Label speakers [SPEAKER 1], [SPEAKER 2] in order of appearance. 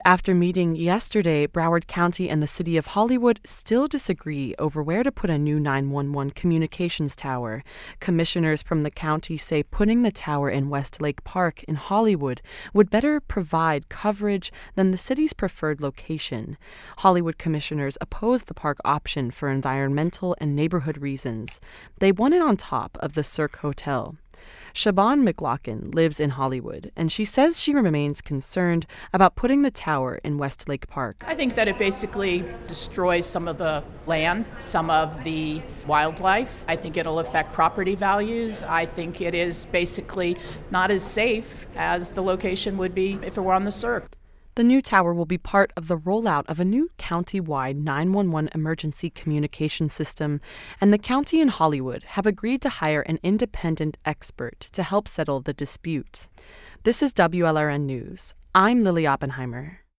[SPEAKER 1] After meeting yesterday, Broward County and the city of Hollywood still disagree over where to put a new 911 communications tower. Commissioners from the county say putting the tower in Westlake Park in Hollywood would better provide coverage than the city's preferred location. Hollywood commissioners oppose the park option for environmental and neighborhood reasons. They want it on top of the Cirque Hotel. Siobhan McLaughlin lives in Hollywood, and she says she remains concerned about putting the tower in Westlake Park.
[SPEAKER 2] I think that it basically destroys some of the land, some of the wildlife. I think it'll affect property values. I think it is basically not as safe as the location would be if it were on the Cirque.
[SPEAKER 1] The new tower will be part of the rollout of a new county-wide 911 emergency communication system, and the county and Hollywood have agreed to hire an independent expert to help settle the dispute. This is WLRN News. I'm Lily Oppenheimer.